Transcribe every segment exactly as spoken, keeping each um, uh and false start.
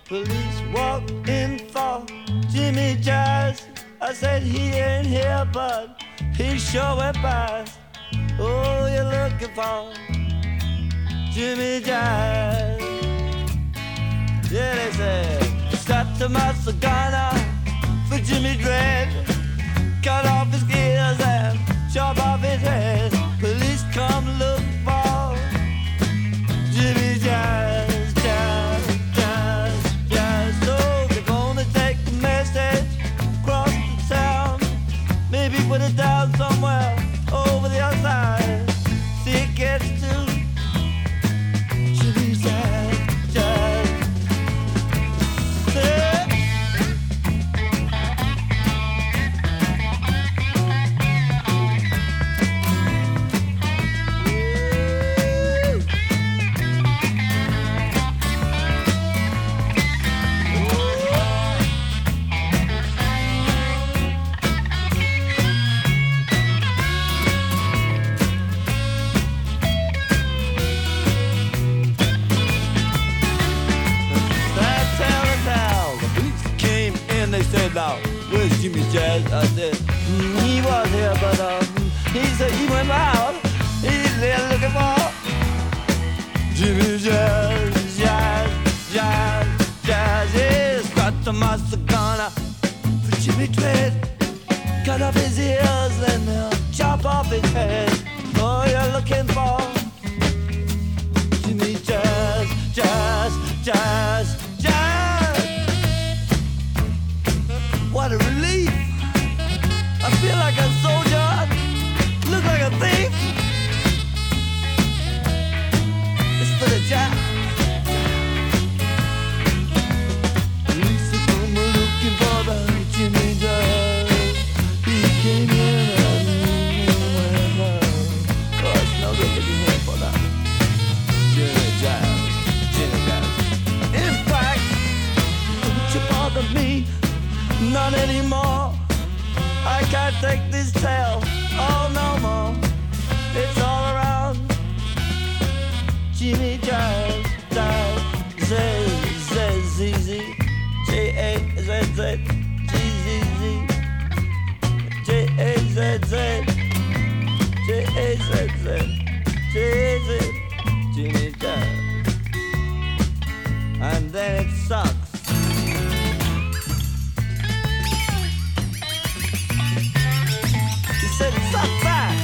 Police walked in for Jimmy Jazz. I said he ain't here, but he sure went past. Oh, you're looking for Jimmy Jazz. Yeah, they said, strapped to my cigar for Jimmy Dread. Cut off his ears and chop off his head. Police come look for Jimmy Jazz, Jazz, Jazz, Jazz. So they're gonna take the message across the town, maybe put it down somewhere over the other side. See it gets to Jimmy Jazz, Jazz. Yeah. Now, where's Jimmy Jazz? I said, mm, he was here, but um, he said he went out. He's there looking for Jimmy Jazz, Jazz, Jazz, Jazz. Yes, got the master gunner for Jimmy Dread. Cut off his ears and uh, chop off his head. Oh, you're looking for Jimmy Jazz, Jazz, Jazz, Jazz. What a relief! I feel like a soldier, look like a thief. It's for the jazz. Police are come looking for the Jimmy Jazz. He came in and went out. Oh, it's no good looking here for that Jimmy Jazz, Jimmy Jazz. In fact, don't you bother me. Not anymore. I can't take this tale. Oh, no more. It's all around. Jimmy Jazz, Jazz, Z, Z, Z, Z, J, A, Z, Z, G, Z, Z, J, A, Z, Z, J, A, Z, Z, J, Z, Jimmy Jazz. And then it sucks. Said it sucked back.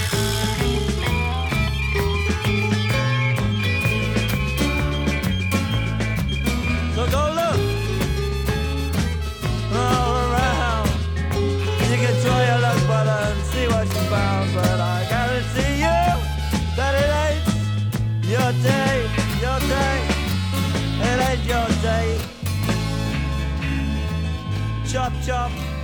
So go look all around. You can try your luck, but and see what you found. But I guarantee you that it ain't your day, your day. It ain't your day. Chop, chop.